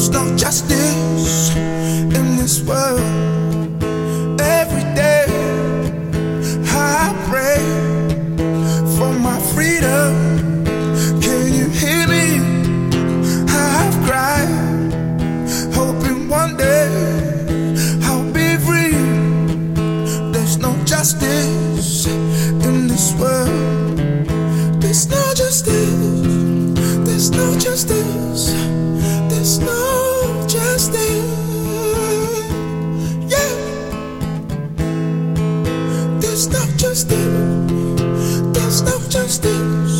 no justice in this world. Every day I pray for my freedom. Can you hear me? I've cried, hoping one day I'll be free. There's no justice in this world. There's no justice. There's no justice. There's no justice. Yeah. There's no justice. There's no justice.